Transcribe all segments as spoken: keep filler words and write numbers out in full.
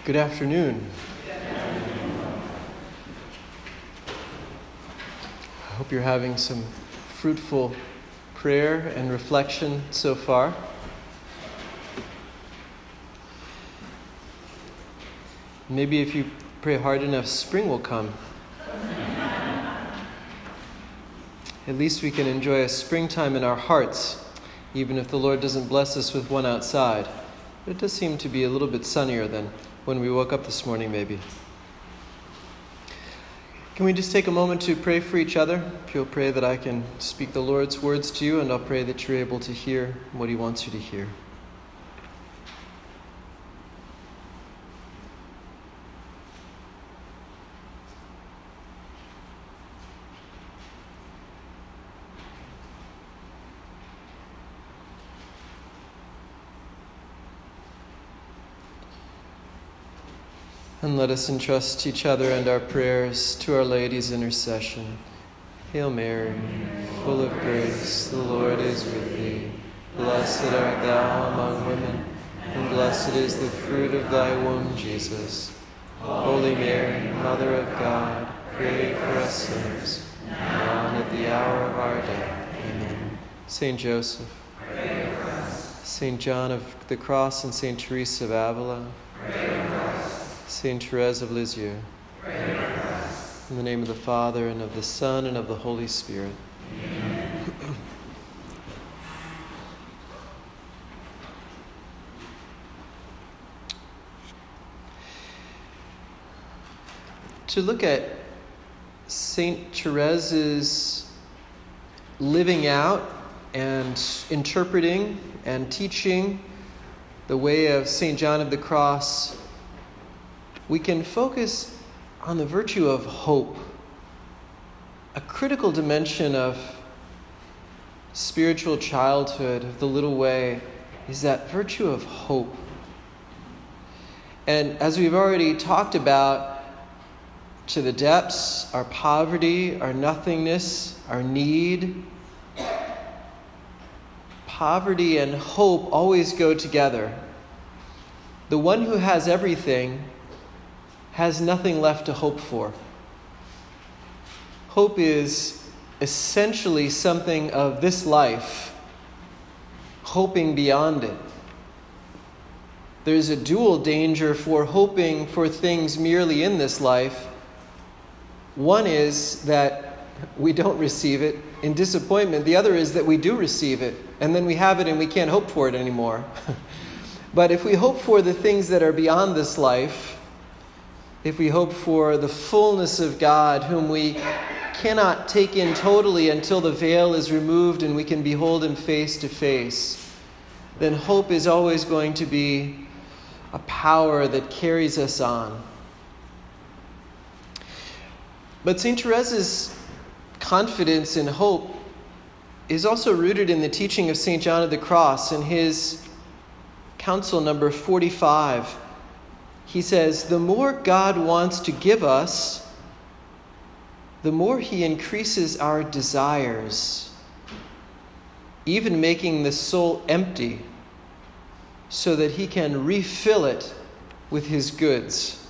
Good afternoon. I hope you're having some fruitful prayer and reflection so far. Maybe if you pray hard enough, spring will come. At least we can enjoy a springtime in our hearts, even if the Lord doesn't bless us with one outside. But it does seem to be a little bit sunnier than when we woke up this morning, maybe. Can we just take a moment to pray for each other? If you'll pray that I can speak the Lord's words to you, and I'll pray that you're able to hear what He wants you to hear. And let us entrust each other and our prayers to Our Lady's intercession. Hail Mary, full of grace, the Lord is with thee. Blessed art thou among women, and blessed is the fruit of thy womb, Jesus. Holy Mary, Mother of God, pray for us sinners, now and at the hour of our death. Amen. Saint Joseph, pray for us. Saint John of the Cross and Saint Teresa of Avila, pray for us. Saint Therese of Lisieux, pray for us. In the name of the Father, and of the Son, and of the Holy Spirit. Amen. To look at Saint Therese's living out and interpreting and teaching the way of Saint John of the Cross, we can focus on the virtue of hope. A critical dimension of spiritual childhood, of the little way, is that virtue of hope. And as we've already talked about, to the depths, our poverty, our nothingness, our need, poverty and hope always go together. The one who has everything has nothing left to hope for. Hope is essentially something of this life, hoping beyond it. There's a dual danger for hoping for things merely in this life. One is that we don't receive it in disappointment. The other is that we do receive it, and then we have it and we can't hope for it anymore. But if we hope for the things that are beyond this life, if we hope for the fullness of God, whom we cannot take in totally until the veil is removed and we can behold Him face to face, then hope is always going to be a power that carries us on. But Saint Therese's confidence in hope is also rooted in the teaching of Saint John of the Cross. In his counsel number forty-five, he says, the more God wants to give us, the more He increases our desires, even making the soul empty so that He can refill it with His goods.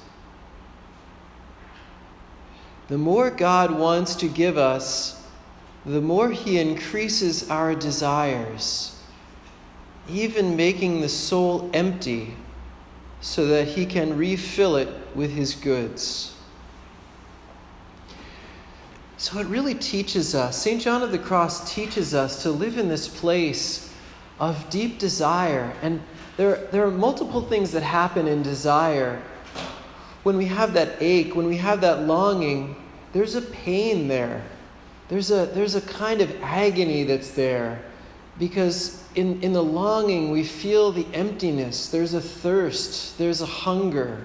The more God wants to give us, the more He increases our desires, even making the soul empty so that He can refill it with His goods. So it really teaches us, Saint John of the Cross teaches us to live in this place of deep desire. And there, there are multiple things that happen in desire. When we have that ache, when we have that longing, there's a pain there. There's a, there's a kind of agony that's there. Because in, in the longing, we feel the emptiness. There's a thirst. There's a hunger.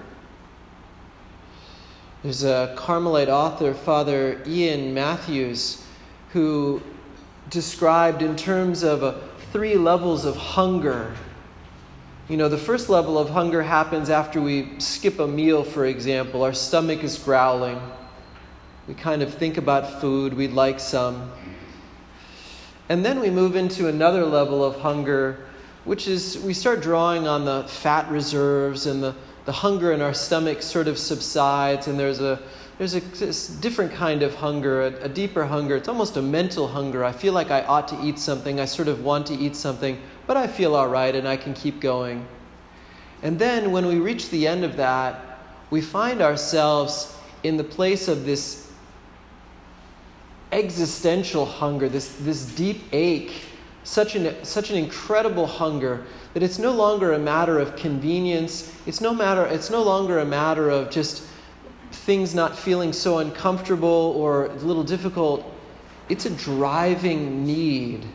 There's a Carmelite author, Father Ian Matthews, who described in terms of a, three levels of hunger. You know, the first level of hunger happens after we skip a meal, for example. Our stomach is growling. We kind of think about food. We'd like some. And then we move into another level of hunger, which is we start drawing on the fat reserves and the, the hunger in our stomach sort of subsides, and there's a there's a this different kind of hunger, a, a deeper hunger. It's almost a mental hunger. I feel like I ought to eat something. I sort of want to eat something, but I feel all right and I can keep going. And then when we reach the end of that, we find ourselves in the place of this existential hunger, this, this deep ache, such an, such an incredible hunger that it's no longer a matter of convenience. It's no matter, it's no longer a matter of just things not feeling so uncomfortable or a little difficult. It's a driving need.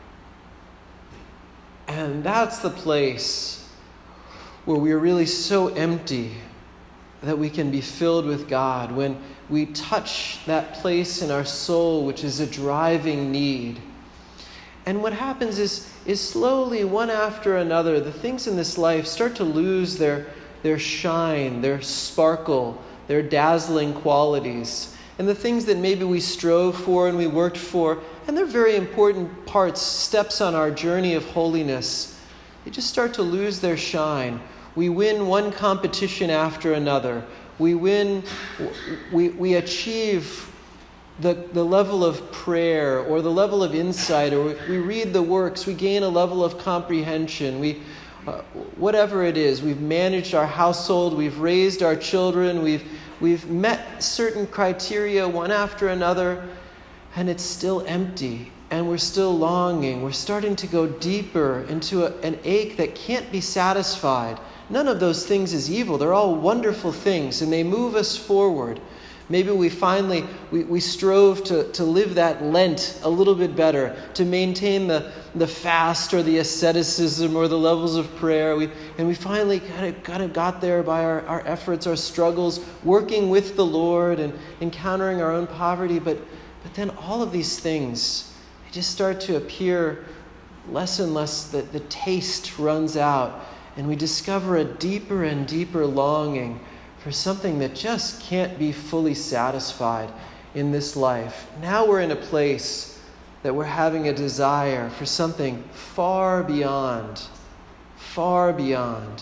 And that's the place where we are really so empty that we can be filled with God. When we touch that place in our soul, which is a driving need. And what happens is, is slowly, one after another, the things in this life start to lose their, their shine, their sparkle, their dazzling qualities. And the things that maybe we strove for and we worked for, and they're very important parts, steps on our journey of holiness, they just start to lose their shine. We win one competition after another. We win, we, we achieve the, the level of prayer or the level of insight, or we read the works, we gain a level of comprehension. We, uh, whatever it is, we've managed our household, we've raised our children, we've, we've met certain criteria one after another, and it's still empty. And we're still longing. We're starting to go deeper into a, an ache that can't be satisfied. None of those things is evil. They're all wonderful things, and they move us forward. Maybe we finally, we, we strove to, to live that Lent a little bit better, to maintain the, the fast or the asceticism or the levels of prayer. We, and we finally kind of, kind of got there by our, our efforts, our struggles, working with the Lord and encountering our own poverty. But, but then all of these things, they just start to appear less and less. The, the taste runs out. And we discover a deeper and deeper longing for something that just can't be fully satisfied in this life. Now we're in a place that we're having a desire for something far beyond, far beyond.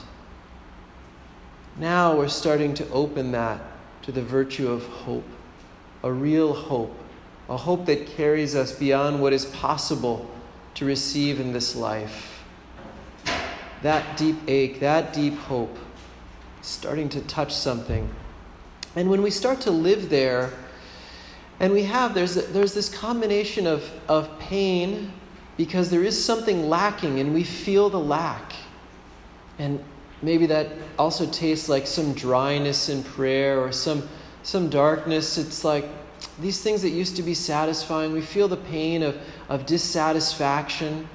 Now we're starting to open that to the virtue of hope, a real hope, a hope that carries us beyond what is possible to receive in this life. That deep ache, that deep hope, starting to touch something. And when we start to live there, and we have, there's a, there's this combination of, of pain, because there is something lacking, and we feel the lack. And maybe that also tastes like some dryness in prayer, or some, some darkness. It's like these things that used to be satisfying, we feel the pain of, of dissatisfaction.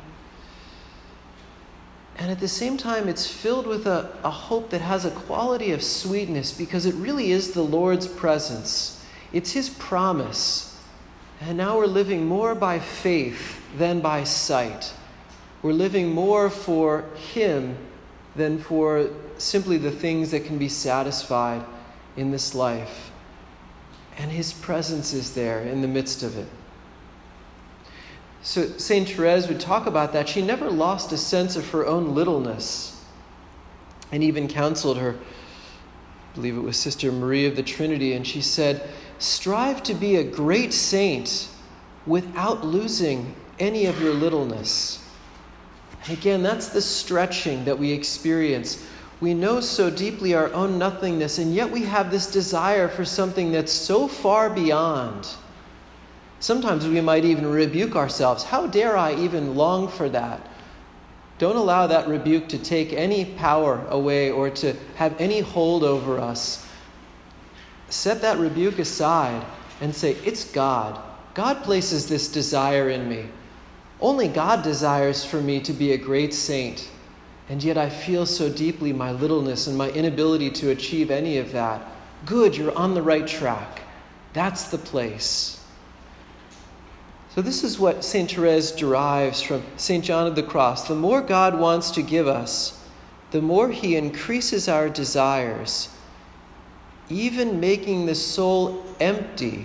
And at the same time, it's filled with a, a hope that has a quality of sweetness, because it really is the Lord's presence. It's His promise. And now we're living more by faith than by sight. We're living more for Him than for simply the things that can be satisfied in this life. And His presence is there in the midst of it. So Saint Therese would talk about that. She never lost a sense of her own littleness, and even counseled her, I believe it was Sister Marie of the Trinity, and she said, strive to be a great saint without losing any of your littleness. And again, that's the stretching that we experience. We know so deeply our own nothingness, and yet we have this desire for something that's so far beyond. Sometimes we might even rebuke ourselves. How dare I even long for that? Don't allow that rebuke to take any power away or to have any hold over us. Set that rebuke aside and say, it's God. God places this desire in me. Only God desires for me to be a great saint. And yet I feel so deeply my littleness and my inability to achieve any of that. Good, you're on the right track. That's the place. So this is what Saint Therese derives from Saint John of the Cross. The more God wants to give us, the more He increases our desires, even making the soul empty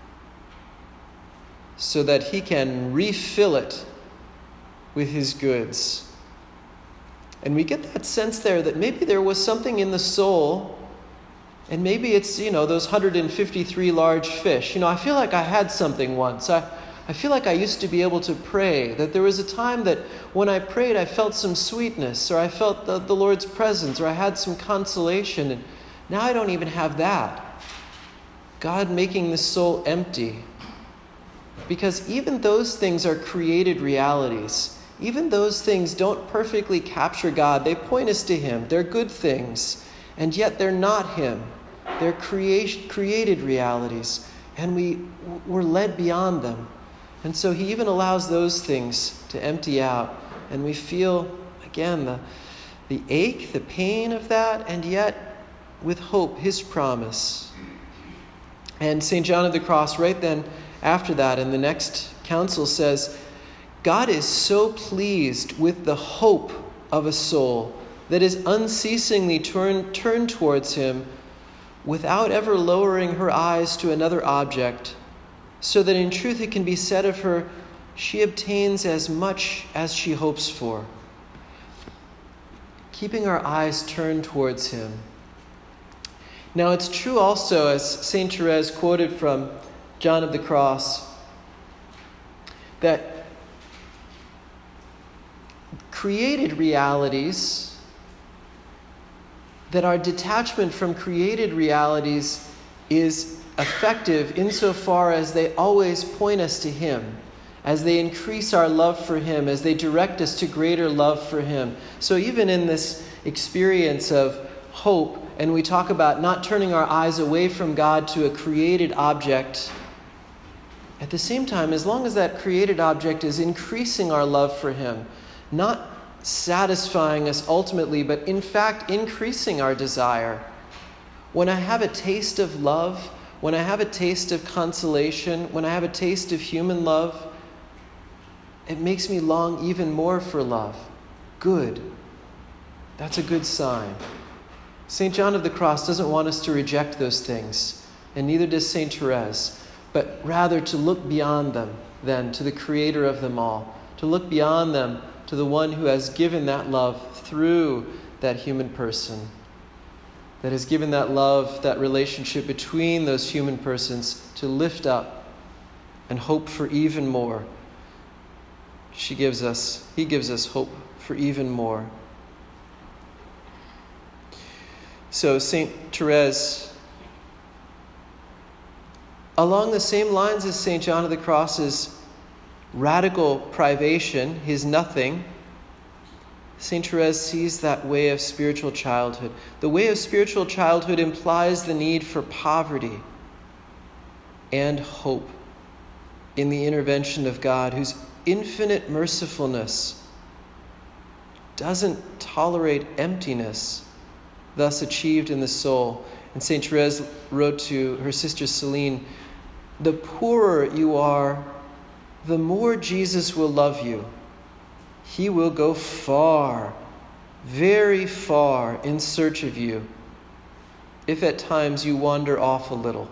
so that He can refill it with His goods. And we get that sense there that maybe there was something in the soul, and maybe it's, you know, those one hundred fifty-three large fish. You know, I feel like I had something once. I, I feel like I used to be able to pray, that there was a time that when I prayed, I felt some sweetness, or I felt the, the Lord's presence, or I had some consolation. And now I don't even have that. God making the soul empty. Because even those things are created realities. Even those things don't perfectly capture God. They point us to Him. They're good things. And yet they're not Him. They're create, created realities. And we, we're led beyond them. And so He even allows those things to empty out. And we feel, again, the, the ache, the pain of that, and yet with hope, His promise. And Saint John of the Cross, right then after that, in the next council, says, God is so pleased with the hope of a soul that is unceasingly turn, turned towards Him without ever lowering her eyes to another object, so that in truth it can be said of her, she obtains as much as she hopes for. Keeping our eyes turned towards Him. Now it's true also, as Saint Therese quoted from John of the Cross, that created realities, that our detachment from created realities is effective insofar as they always point us to Him, as they increase our love for Him, as they direct us to greater love for Him. So even in this experience of hope, and we talk about not turning our eyes away from God to a created object, at the same time, as long as that created object is increasing our love for Him, not satisfying us ultimately, but in fact increasing our desire. When I have a taste of love, when I have a taste of consolation, when I have a taste of human love, it makes me long even more for love. Good. That's a good sign. Saint John of the Cross doesn't want us to reject those things, and neither does Saint Therese, but rather to look beyond them, then, to the Creator of them all, to look beyond them to the one who has given that love through that human person, that has given that love, that relationship between those human persons to lift up and hope for even more. She gives us, he gives us hope for even more. So Saint Therese, along the same lines as Saint John of the Cross's radical privation, his nothing, Saint Therese sees that way of spiritual childhood. The way of spiritual childhood implies the need for poverty and hope in the intervention of God, whose infinite mercifulness doesn't tolerate emptiness thus achieved in the soul. And Saint Therese wrote to her sister Celine, "The poorer you are, the more Jesus will love you. He will go far, very far in search of you, if at times you wander off a little."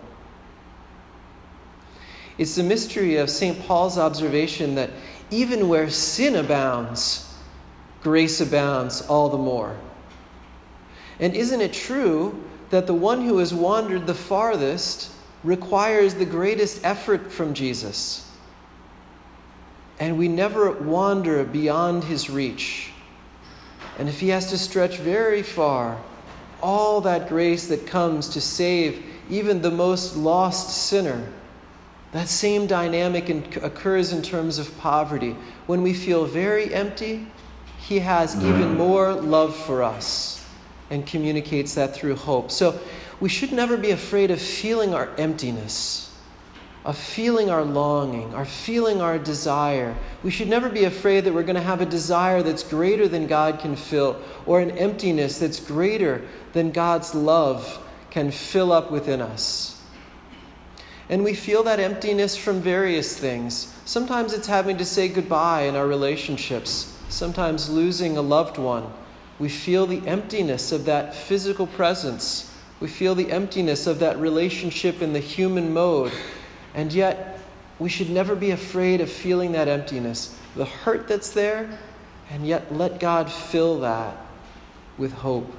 It's the mystery of Saint Paul's observation that even where sin abounds, grace abounds all the more. And isn't it true that the one who has wandered the farthest requires the greatest effort from Jesus? And we never wander beyond his reach. And if he has to stretch very far, all that grace that comes to save even the most lost sinner, that same dynamic in, occurs in terms of poverty. When we feel very empty, he has even more love for us and communicates that through hope. So we should never be afraid of feeling our emptiness, of feeling our longing, or feeling our desire. We should never be afraid that we're going to have a desire that's greater than God can fill, or an emptiness that's greater than God's love can fill up within us. And we feel that emptiness from various things. Sometimes it's having to say goodbye in our relationships, sometimes losing a loved one. We feel the emptiness of that physical presence. We feel the emptiness of that relationship in the human mode. And yet, we should never be afraid of feeling that emptiness. The hurt that's there And yet let God fill that with hope.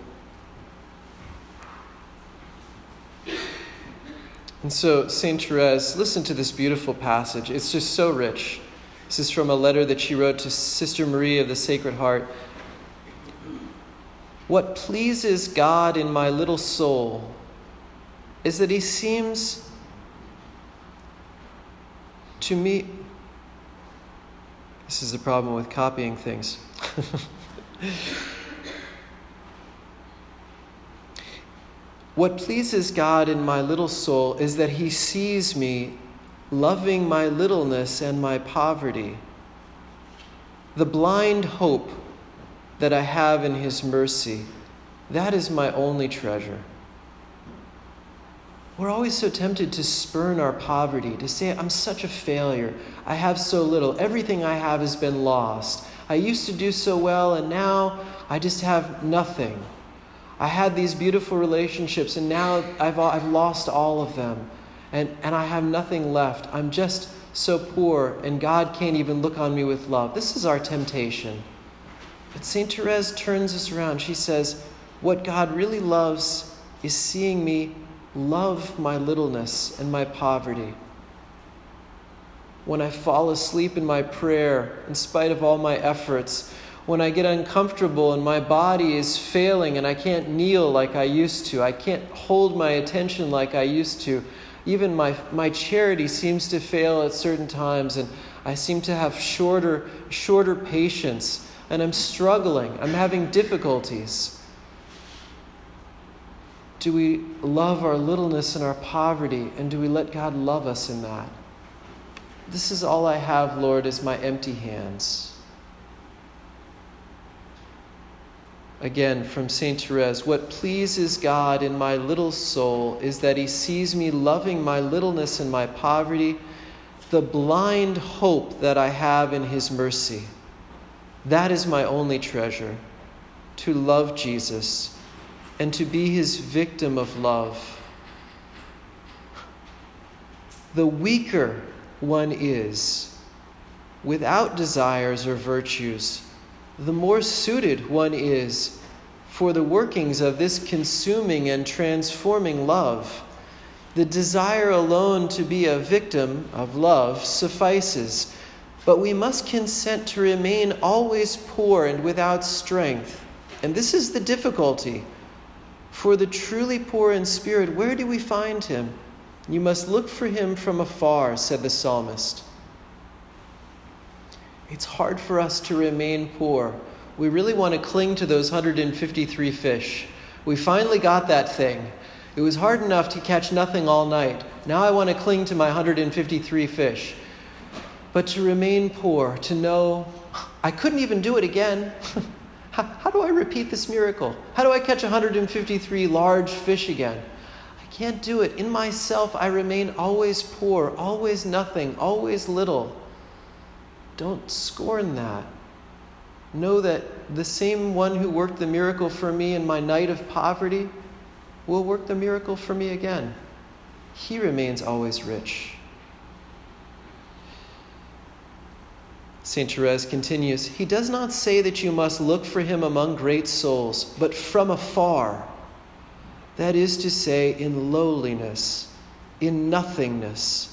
And so, Saint Therese, listen to this beautiful passage. It's just so rich. This is from a letter that she wrote to Sister Marie of the Sacred Heart. What pleases God in my little soul is that he seems to me... This is the problem with copying things. What pleases God in my little soul is that he sees me loving my littleness and my poverty, the blind hope that I have in his mercy. That is my only treasure. We're always so tempted to spurn our poverty, to say, I'm such a failure. I have so little. Everything I have has been lost. I used to do so well, and now I just have nothing. I had these beautiful relationships, and now I've I've lost all of them, and, and I have nothing left. I'm just so poor, and God can't even look on me with love. This is our temptation. But Saint Therese turns us around. She says, what God really loves is seeing me love my littleness and my poverty. When I fall asleep in my prayer, in spite of all my efforts, when I get uncomfortable and my body is failing and I can't kneel like I used to, I can't hold my attention like I used to, even my, my charity seems to fail at certain times, and I seem to have shorter, shorter patience, and I'm struggling, I'm having difficulties. Do we love our littleness and our poverty, and do we let God love us in that? This is all I have, Lord, is my empty hands. Again, from Saint Therese, what pleases God in my little soul is that he sees me loving my littleness and my poverty, the blind hope that I have in his mercy. That is my only treasure, to love Jesus and to be his victim of love. The weaker one is, without desires or virtues, the more suited one is for the workings of this consuming and transforming love. The desire alone to be a victim of love suffices, but we must consent to remain always poor and without strength. And this is the difficulty. For the truly poor in spirit, where do we find him? You must look for him from afar, said the psalmist. It's hard for us to remain poor. We really want to cling to those one hundred fifty-three fish. We finally got that thing. It was hard enough to catch nothing all night. Now I want to cling to my one hundred fifty-three fish. But to remain poor, to know I couldn't even do it again. how, how do I repeat this miracle? How do I catch one hundred fifty-three large fish again? I can't do it. In myself, I remain always poor, always nothing, always little. Don't scorn that. Know that the same one who worked the miracle for me in my night of poverty will work the miracle for me again. He remains always rich. Saint Therese continues, he does not say that you must look for him among great souls, but from afar. That is to say, in lowliness, in nothingness.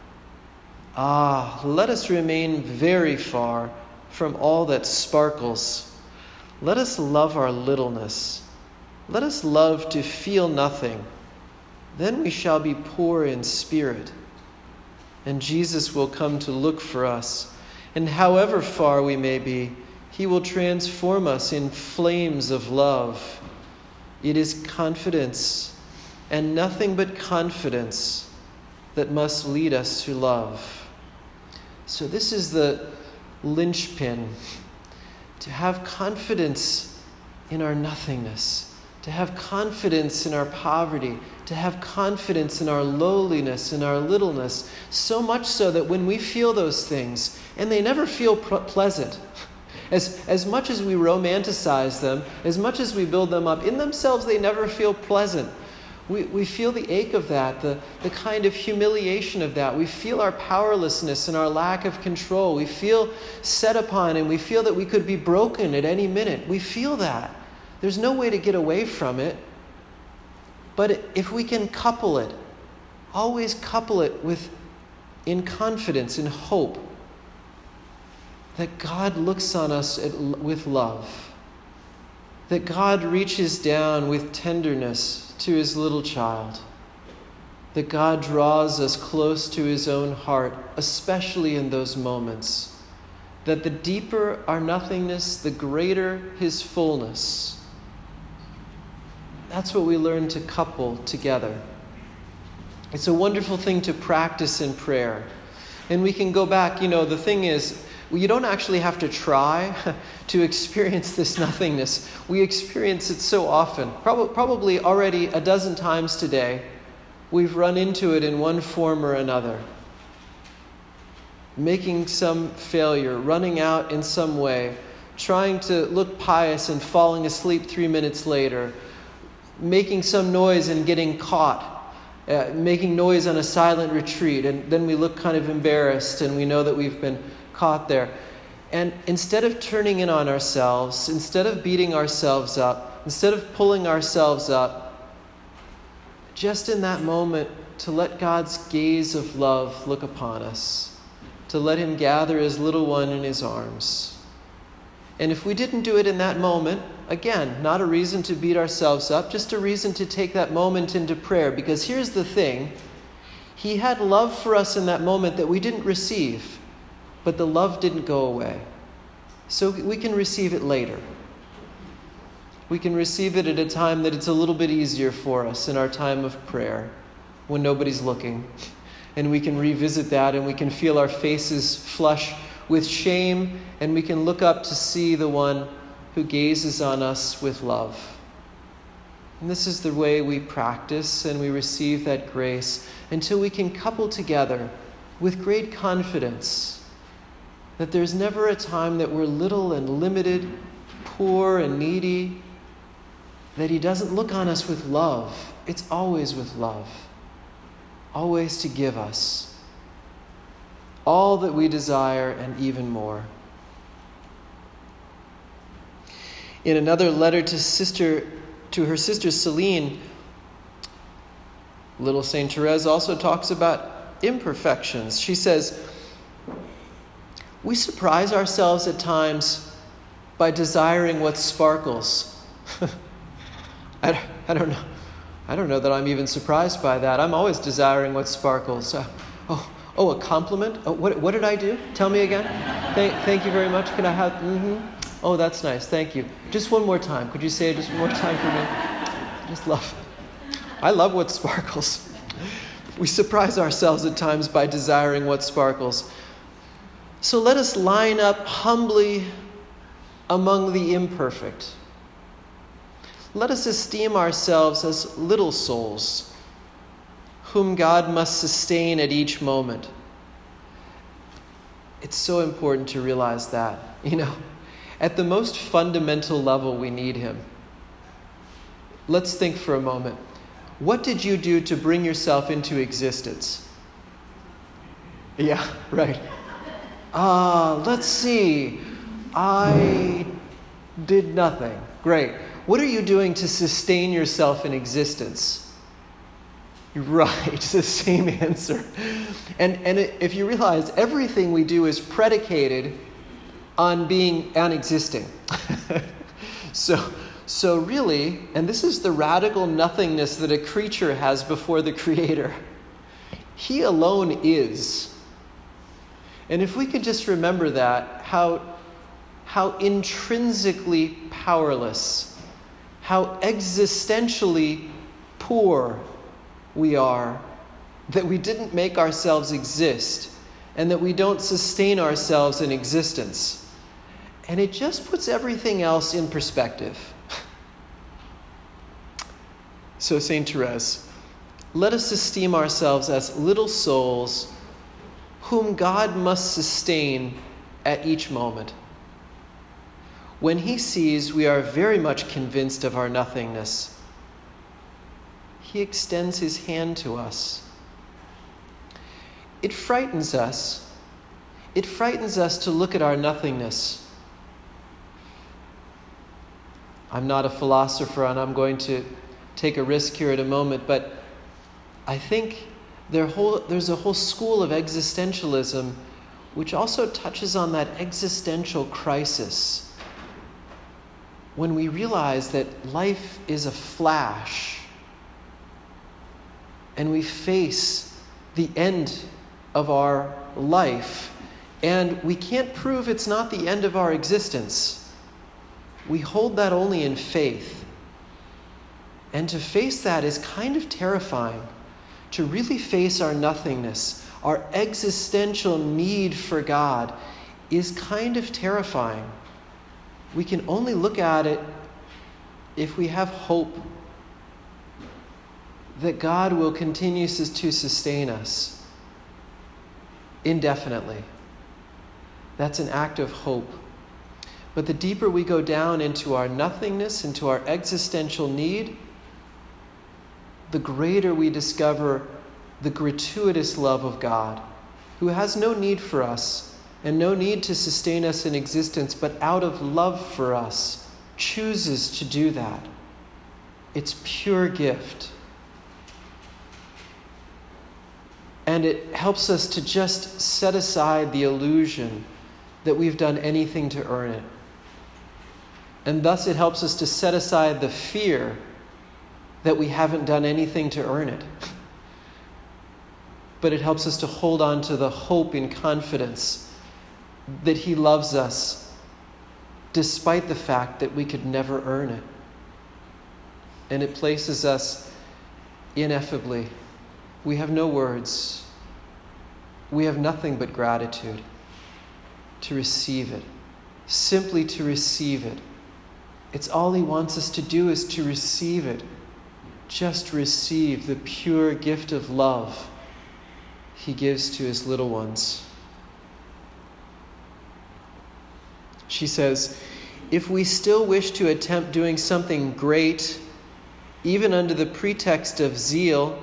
Ah, let us remain very far from all that sparkles. Let us love our littleness. Let us love to feel nothing. Then we shall be poor in spirit, and Jesus will come to look for us. And however far we may be, he will transform us in flames of love. It is confidence, and nothing but confidence, that must lead us to love. So this is the linchpin, to have confidence in our nothingness, to have confidence in our poverty, to have confidence in our lowliness, in our littleness, so much so that when we feel those things, and they never feel pleasant, as, as much as we romanticize them, as much as we build them up, in themselves they never feel pleasant. We, we feel the ache of that, the, the kind of humiliation of that. We feel our powerlessness and our lack of control. We feel set upon, and we feel that we could be broken at any minute. We feel that. There's no way to get away from it. But if we can couple it, always couple it with, in confidence, in hope, that God looks on us at, with love, that God reaches down with tenderness to his little child, that God draws us close to his own heart, especially in those moments, that the deeper our nothingness, the greater his fullness. That's what we learn to couple together. It's a wonderful thing to practice in prayer. And we can go back, you know, the thing is, you don't actually have to try to experience this nothingness. We experience it so often. Probably, probably already a dozen times today, we've run into it in one form or another. Making some failure, running out in some way, trying to look pious and falling asleep three minutes later, making some noise and getting caught, uh, making noise on a silent retreat, and then we look kind of embarrassed and we know that we've been caught there. And instead of turning in on ourselves, instead of beating ourselves up, instead of pulling ourselves up, just in that moment to let God's gaze of love look upon us, to let him gather his little one in his arms. And if we didn't do it in that moment, again, not a reason to beat ourselves up, just a reason to take that moment into prayer. Because here's the thing, he had love for us in that moment that we didn't receive. But the love didn't go away. So we can receive it later. We can receive it at a time that it's a little bit easier for us in our time of prayer, when nobody's looking. And we can revisit that, and we can feel our faces flush with shame, and we can look up to see the one who gazes on us with love. And this is the way we practice and we receive that grace until we can couple together with great confidence that there's never a time that we're little and limited, poor and needy, that he doesn't look on us with love. It's always with love, always to give us all that we desire and even more. In another letter to sister, to her sister Celine, little Saint Therese also talks about imperfections. She says, we surprise ourselves at times by desiring what sparkles. I, I don't know. I don't know that I'm even surprised by that. I'm always desiring what sparkles. Uh, oh, oh, a compliment? Oh, what, what did I do? Tell me again. Thank, thank you very much. Can I have? Mm-hmm. Oh, that's nice. Thank you. Just one more time. Could you say it just one more time for me? Just love. I love what sparkles. We surprise ourselves at times by desiring what sparkles. So let us line up humbly among the imperfect. Let us esteem ourselves as little souls, whom God must sustain at each moment. It's so important to realize that, you know, at the most fundamental level, we need him. Let's think for a moment. What did you do to bring yourself into existence? Yeah, right. Ah, uh, let's see. I did nothing. Great. What are you doing to sustain yourself in existence? Right, it's the same answer. And and it, if you realize everything we do is predicated on being on existing. so so really, and this is the radical nothingness that a creature has before the Creator. He alone is. And if we could just remember that, how, how intrinsically powerless, how existentially poor we are, that we didn't make ourselves exist, and that we don't sustain ourselves in existence. And it just puts everything else in perspective. So Saint Therese, let us esteem ourselves as little souls whom God must sustain at each moment. When he sees we are very much convinced of our nothingness, He extends his hand to us. It frightens us. It frightens us to look at our nothingness. I'm not a philosopher, and I'm going to take a risk here at a moment, but I think there whole, there's a whole school of existentialism which also touches on that existential crisis when we realize that life is a flash and we face the end of our life, and we can't prove it's not the end of our existence. We hold that only in faith. And to face that is kind of terrifying. To really face our nothingness, our existential need for God, is kind of terrifying. We can only look at it if we have hope that God will continue to sustain us indefinitely. That's an act of hope. But the deeper we go down into our nothingness, into our existential need, the greater we discover the gratuitous love of God, who has no need for us and no need to sustain us in existence, but out of love for us, chooses to do that. It's pure gift. And it helps us to just set aside the illusion that we've done anything to earn it. And thus it helps us to set aside the fear that we haven't done anything to earn it. But it helps us to hold on to the hope and confidence that he loves us despite the fact that we could never earn it. And it places us ineffably. We have no words. We have nothing but gratitude to receive it, simply to receive it. It's all he wants us to do is to receive it. Just receive the pure gift of love he gives to his little ones. She says, if we still wish to attempt doing something great, even under the pretext of zeal,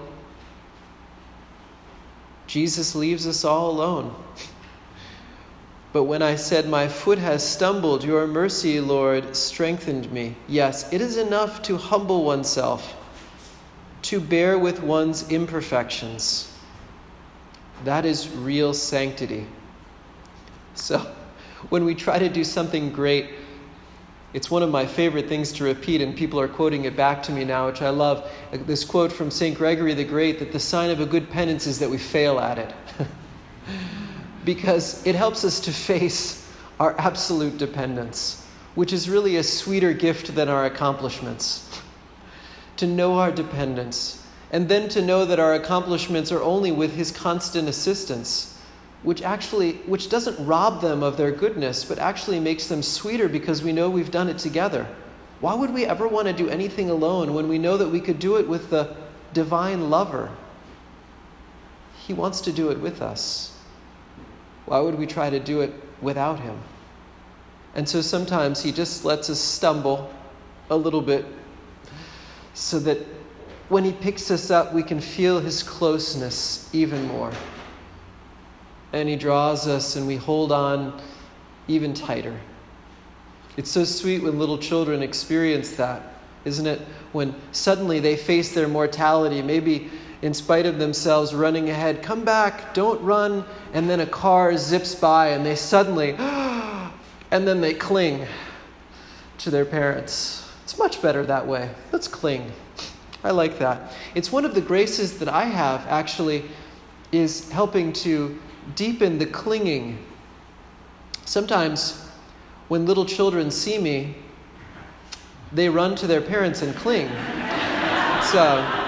Jesus leaves us all alone. But when I said, my foot has stumbled, your mercy, Lord, strengthened me. Yes, it is enough to humble oneself, to bear with one's imperfections. That is real sanctity. So, when we try to do something great, it's one of my favorite things to repeat, and people are quoting it back to me now, which I love. This quote from Saint Gregory the Great, that the sign of a good penance is that we fail at it. Because it helps us to face our absolute dependence, which is really a sweeter gift than our accomplishments. To know our dependence, and then to know that our accomplishments are only with his constant assistance, which actually, which doesn't rob them of their goodness, but actually makes them sweeter because we know we've done it together. Why would we ever want to do anything alone when we know that we could do it with the divine lover? He wants to do it with us. Why would we try to do it without him? And so sometimes he just lets us stumble a little bit so that when he picks us up, we can feel his closeness even more. And he draws us and we hold on even tighter. It's so sweet when little children experience that, isn't it? When suddenly they face their mortality, maybe in spite of themselves running ahead, come back, don't run, and then a car zips by and they suddenly, and then they cling to their parents. It's much better that way. Let's cling. I like that. It's one of the graces that I have, actually, is helping to deepen the clinging. Sometimes when little children see me, they run to their parents and cling. So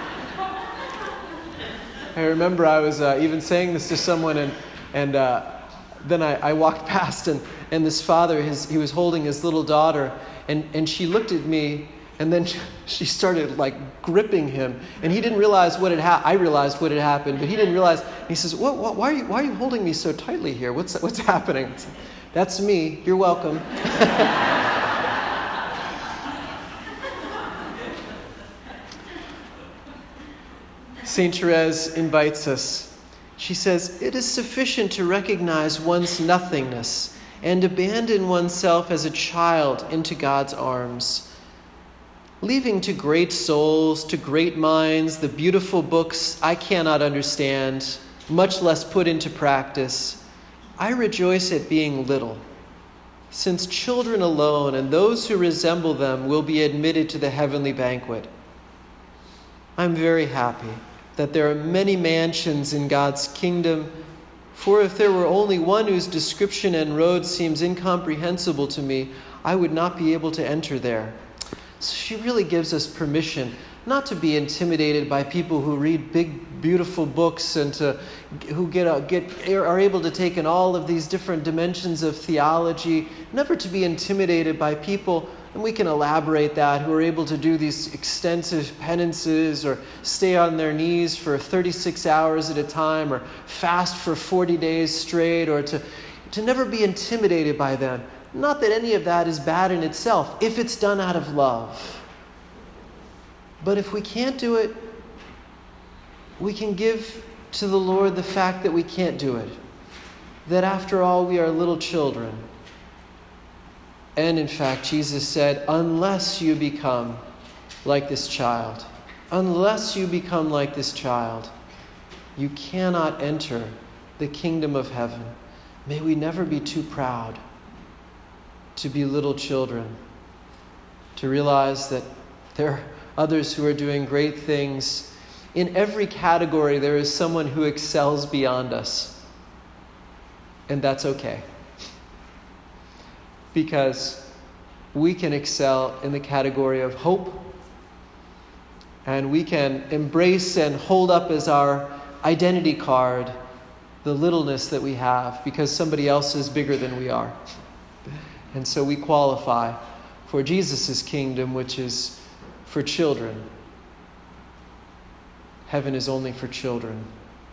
I remember I was uh, even saying this to someone, and and uh, then I, I walked past, and, and this father, his, he was holding his little daughter, and, and she looked at me, and then she started like gripping him, and he didn't realize what had happened. I realized what had happened, but he didn't realize. He says, what, what, why, are you, why are you holding me so tightly here? What's, what's happening? Said, that's me. You're welcome. Saint Therese invites us. She says, "It is sufficient to recognize one's nothingness and abandon oneself as a child into God's arms. Leaving to great souls, to great minds, the beautiful books I cannot understand, much less put into practice, I rejoice at being little, since children alone and those who resemble them will be admitted to the heavenly banquet. I'm very happy that there are many mansions in God's kingdom, for if there were only one whose description and road seems incomprehensible to me, I would not be able to enter there." So she really gives us permission not to be intimidated by people who read big, beautiful books and to, who get, a, get are able to take in all of these different dimensions of theology. Never to be intimidated by people, and we can elaborate that, who are able to do these extensive penances or stay on their knees for thirty-six hours at a time or fast for forty days straight, or to, to never be intimidated by them. Not that any of that is bad in itself, if it's done out of love. But if we can't do it, we can give to the Lord the fact that we can't do it. That after all, we are little children. And in fact, Jesus said, unless you become like this child, unless you become like this child, you cannot enter the kingdom of heaven. May we never be too proud to be little children, to realize that there are others who are doing great things. In every category, there is someone who excels beyond us. And that's okay. Because we can excel in the category of hope, and we can embrace and hold up as our identity card the littleness that we have, because somebody else is bigger than we are. And so we qualify for Jesus' kingdom, which is for children. Heaven is only for children.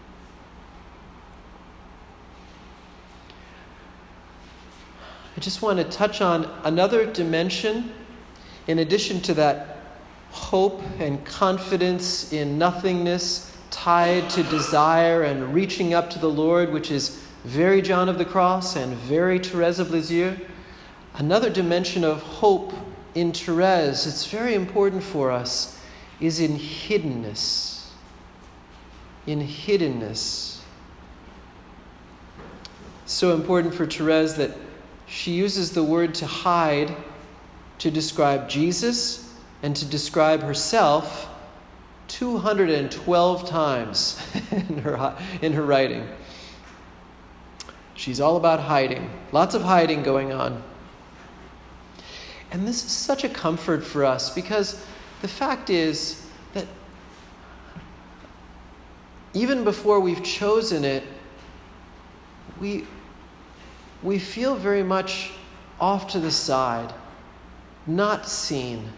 I just want to touch on another dimension in addition to that hope and confidence in nothingness tied to desire and reaching up to the Lord, which is very John of the Cross and very Therese of Lisieux. Another dimension of hope in Therese, it's very important for us, is in hiddenness. In hiddenness. So important for Therese that she uses the word to hide to describe Jesus and to describe herself two hundred twelve times in her, in her writing. She's all about hiding. Lots of hiding going on. And this is such a comfort for us, because the fact is that even before we've chosen it, we, we feel very much off to the side, not seen,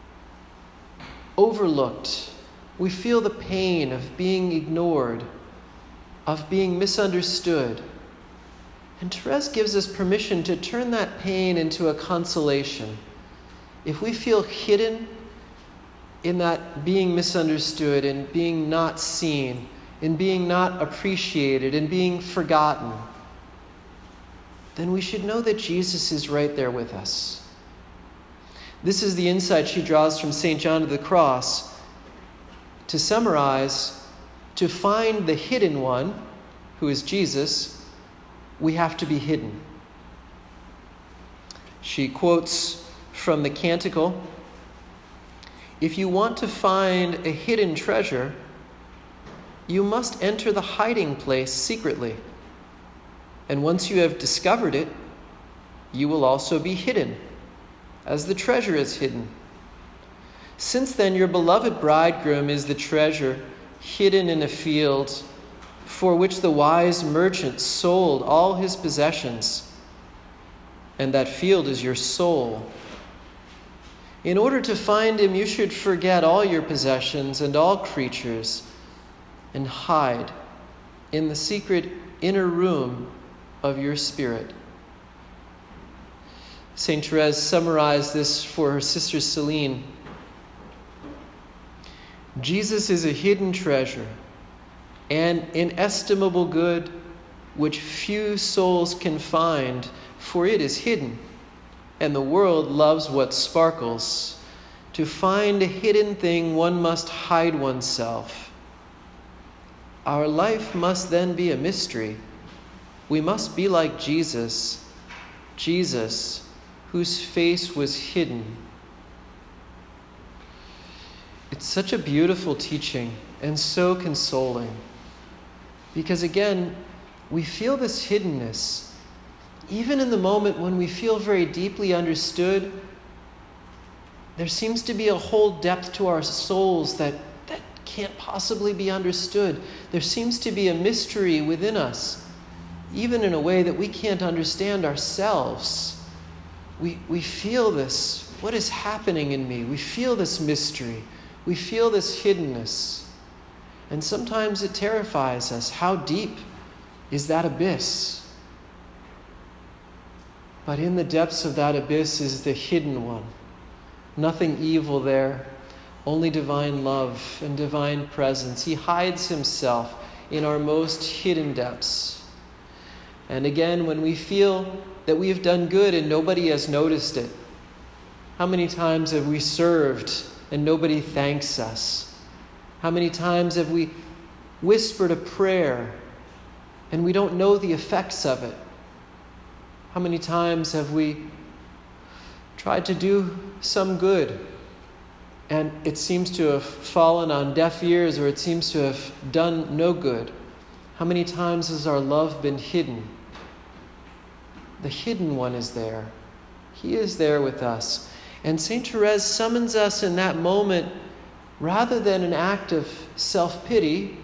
overlooked. We feel the pain of being ignored, of being misunderstood. And Therese gives us permission to turn that pain into a consolation. If we feel hidden in that being misunderstood and being not seen, in being not appreciated and being forgotten, then we should know that Jesus is right there with us. This is the insight she draws from Saint John of the Cross. To summarize, to find the hidden one, who is Jesus, we have to be hidden. She quotes from the Canticle, "If you want to find a hidden treasure, you must enter the hiding place secretly. And once you have discovered it, you will also be hidden, as the treasure is hidden. Since then your beloved bridegroom is the treasure hidden in a field, for which the wise merchant sold all his possessions, and that field is your soul. In order to find him, you should forget all your possessions and all creatures, and hide in the secret inner room of your spirit." Saint Therese summarized this for her sister Celine. Jesus is a hidden treasure, an inestimable good which few souls can find, for it is hidden, and the world loves what sparkles. To find a hidden thing, one must hide oneself. Our life must then be a mystery. We must be like Jesus, Jesus, whose face was hidden. It's such a beautiful teaching and so consoling. Because again, we feel this hiddenness. Even in the moment when we feel very deeply understood, there seems to be a whole depth to our souls that, that can't possibly be understood. There seems to be a mystery within us, even in a way that we can't understand ourselves. We, we feel this. What is happening in me? We feel this mystery. We feel this hiddenness. And sometimes it terrifies us. How deep is that abyss? But in the depths of that abyss is the hidden one. Nothing evil there, only divine love and divine presence. He hides himself in our most hidden depths. And again, when we feel that we have done good and nobody has noticed it, how many times have we served and nobody thanks us? How many times have we whispered a prayer and we don't know the effects of it? How many times have we tried to do some good and it seems to have fallen on deaf ears, or it seems to have done no good? How many times has our love been hidden? The hidden one is there. He is there with us. And Saint Therese summons us in that moment, rather than an act of self-pity,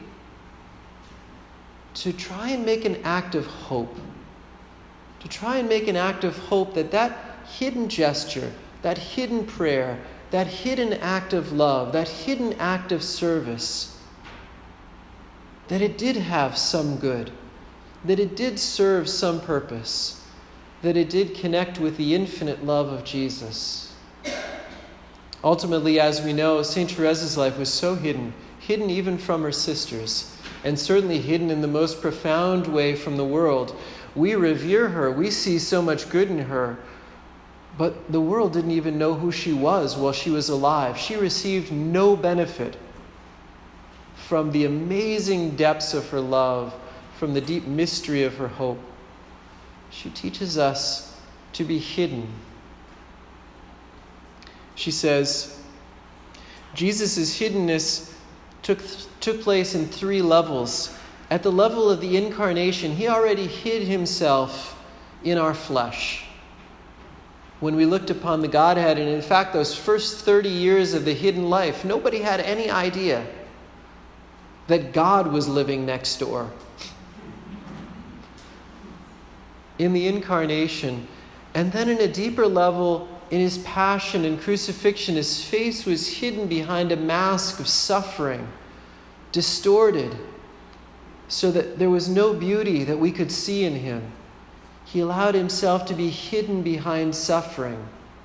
to try and make an act of hope. To try and make an act of hope that that hidden gesture, that hidden prayer, that hidden act of love, that hidden act of service, that it did have some good, that it did serve some purpose, that it did connect with the infinite love of Jesus. Ultimately, as we know, Saint Therese's life was so hidden, hidden even from her sisters, and certainly hidden in the most profound way from the world. We revere her, we see so much good in her, but the world didn't even know who she was while she was alive. She received no benefit from the amazing depths of her love, from the deep mystery of her hope. She teaches us to be hidden. She says, Jesus' hiddenness took, took place in three levels. At the level of the incarnation, he already hid himself in our flesh. When we looked upon the Godhead, and in fact, those first thirty years of the hidden life, nobody had any idea that God was living next door. In the incarnation, and then in a deeper level, in his passion and crucifixion, his face was hidden behind a mask of suffering, distorted, so that there was no beauty that we could see in him. He allowed himself to be hidden behind suffering.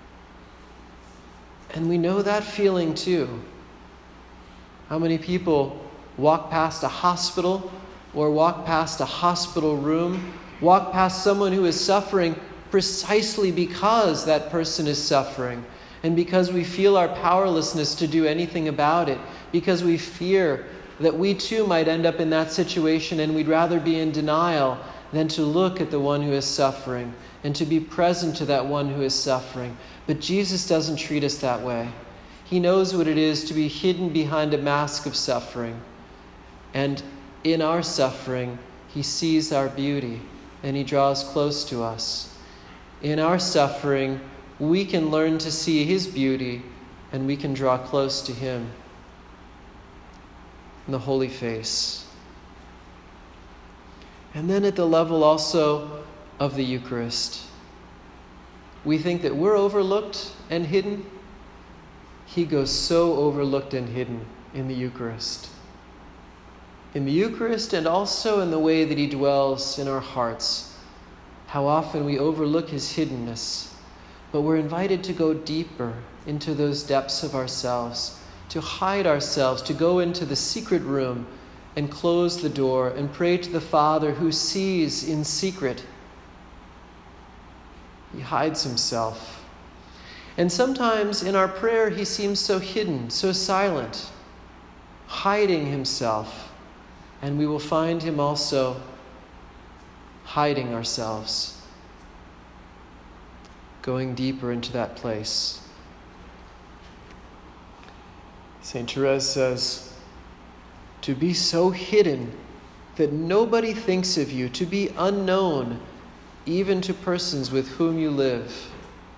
And we know that feeling too. How many people walk past a hospital or walk past a hospital room, walk past someone who is suffering precisely because that person is suffering, and because we feel our powerlessness to do anything about it, because we fear that we too might end up in that situation, and we'd rather be in denial than to look at the one who is suffering and to be present to that one who is suffering. But Jesus doesn't treat us that way. He knows what it is to be hidden behind a mask of suffering. And in our suffering, he sees our beauty and he draws close to us. In our suffering, we can learn to see his beauty and we can draw close to him in the holy face. And then at the level also of the Eucharist, we think that we're overlooked and hidden. He goes so overlooked and hidden in the Eucharist. In the Eucharist and also in the way that he dwells in our hearts. How often we overlook his hiddenness, but we're invited to go deeper into those depths of ourselves, to hide ourselves, to go into the secret room and close the door and pray to the Father who sees in secret. He hides himself. And sometimes in our prayer, he seems so hidden, so silent, hiding himself. And we will find him also hiding ourselves, going deeper into that place. Saint Therese says, to be so hidden that nobody thinks of you, to be unknown even to persons with whom you live.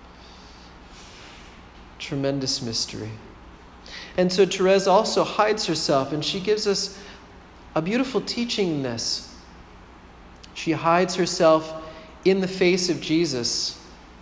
Tremendous mystery. And so Therese also hides herself, and she gives us a beautiful teaching in this. She hides herself in the face of Jesus,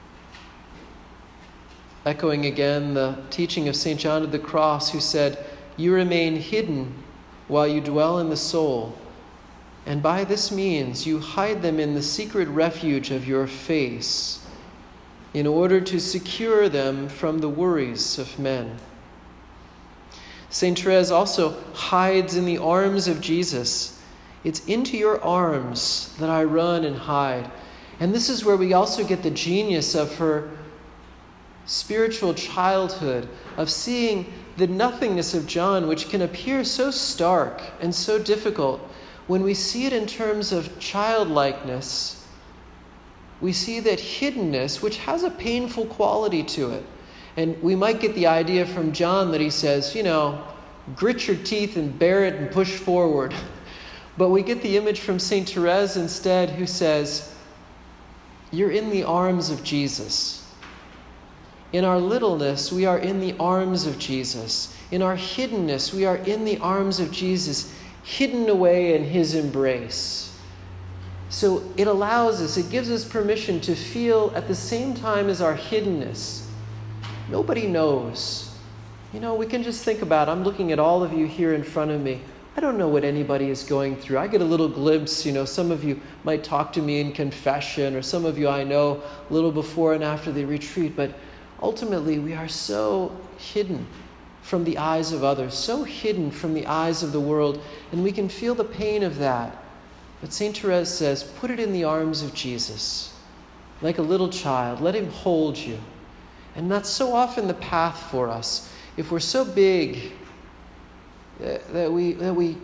echoing again the teaching of Saint John of the Cross, who said, "You remain hidden while you dwell in the soul, and by this means you hide them in the secret refuge of your face, in order to secure them from the worries of men." Saint Therese also hides in the arms of Jesus. It's into your arms that I run and hide. And this is where we also get the genius of her spiritual childhood, of seeing the nothingness of John, which can appear so stark and so difficult. When we see it in terms of childlikeness, we see that hiddenness, which has a painful quality to it. And we might get the idea from John that he says, you know, grit your teeth and bear it and push forward. But we get the image from Saint Therese instead, who says, you're in the arms of Jesus. In our littleness, we are in the arms of Jesus. In our hiddenness, we are in the arms of Jesus, hidden away in his embrace. So it allows us, it gives us permission to feel at the same time as our hiddenness. Nobody knows. You know, we can just think about, I'm looking at all of you here in front of me. I don't know what anybody is going through. I get a little glimpse, you know, some of you might talk to me in confession, or some of you I know a little before and after the retreat, but ultimately we are so hidden from the eyes of others, so hidden from the eyes of the world, and we can feel the pain of that. But Saint Therese says, put it in the arms of Jesus. Like a little child, let him hold you. And that's so often the path for us. If we're so big that we, that we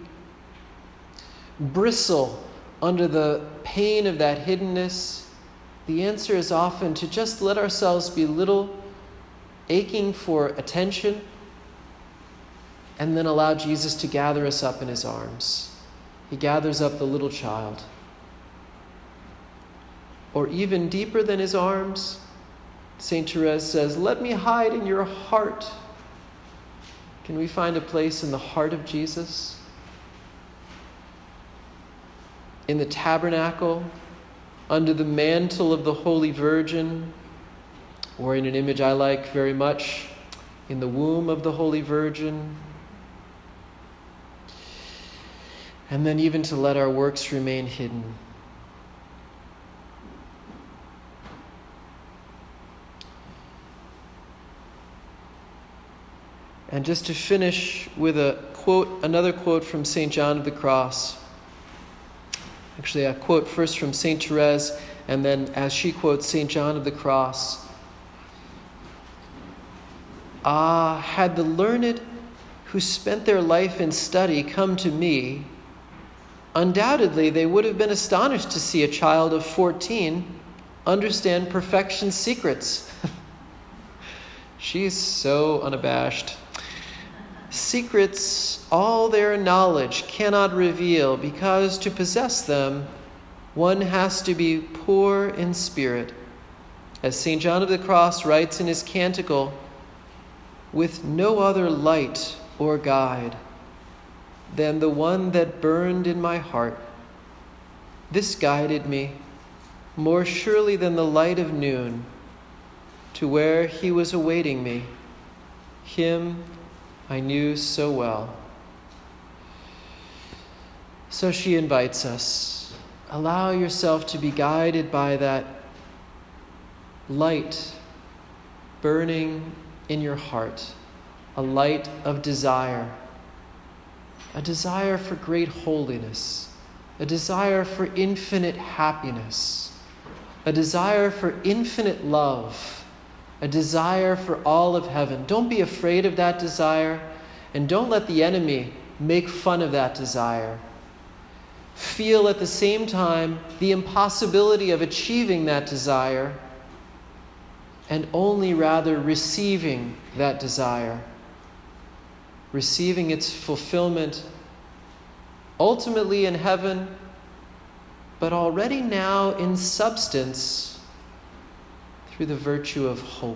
bristle under the pain of that hiddenness, the answer is often to just let ourselves be little, aching for attention, and then allow Jesus to gather us up in his arms. He gathers up the little child. Or even deeper than his arms, Saint Therese says, let me hide in your heart. Can we find a place in the heart of Jesus? In the tabernacle, under the mantle of the Holy Virgin, or in an image I like very much, in the womb of the Holy Virgin. And then even to let our works remain hidden. And just to finish with a quote, another quote from Saint John of the Cross. Actually, a quote first from Saint Therese, and then as she quotes Saint John of the Cross. Ah, had the learned who spent their life in study come to me, undoubtedly they would have been astonished to see a child of fourteen understand perfection's secrets. She's so unabashed. Secrets all their knowledge cannot reveal, because to possess them one has to be poor in spirit. As Saint John of the Cross writes in his canticle, with no other light or guide than the one that burned in my heart. This guided me more surely than the light of noon to where he was awaiting me. Him I knew so well. So she invites us. Allow yourself to be guided by that light burning in your heart. a light of desire, a desire for great holiness, a desire for infinite happiness, a desire for infinite love, a desire for all of heaven. Don't be afraid of that desire, and don't let the enemy make fun of that desire. Feel at the same time the impossibility of achieving that desire, and only rather receiving that desire, receiving its fulfillment ultimately in heaven, but already now in substance through the virtue of hope.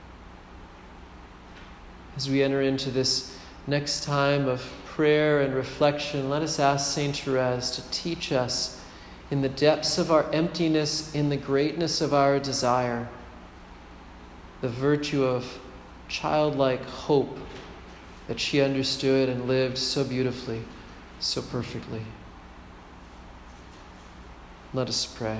As we enter into this next time of prayer and reflection, let us ask Saint Therese to teach us in the depths of our emptiness, in the greatness of our desire, the virtue of childlike hope that she understood and lived so beautifully, so perfectly. Let us pray.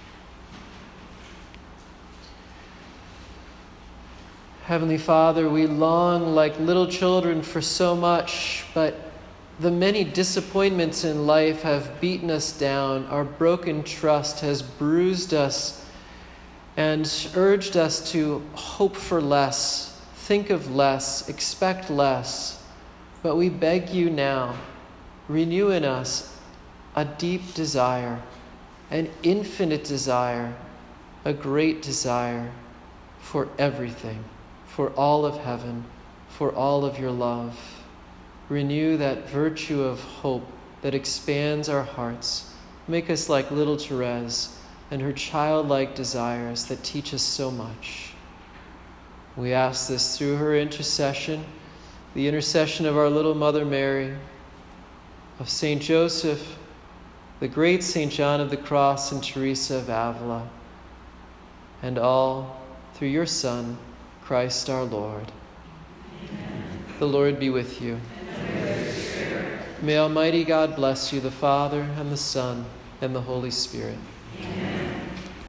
Heavenly Father, we long like little children for so much, but the many disappointments in life have beaten us down. Our broken trust has bruised us and urged us to hope for less, think of less, expect less. But we beg you now, renew in us a deep desire, an infinite desire, a great desire for everything, for all of heaven, for all of your love. Renew that virtue of hope that expands our hearts. Make us like little Therese and her childlike desires that teach us so much. We ask this through her intercession, the intercession of our little Mother Mary, of Saint Joseph, the great Saint John of the Cross, and Teresa of Avila, and all through your Son, Christ our Lord. Amen. The Lord be with you. And with your spirit. May Almighty God bless you, the Father, and the Son, and the Holy Spirit. Amen.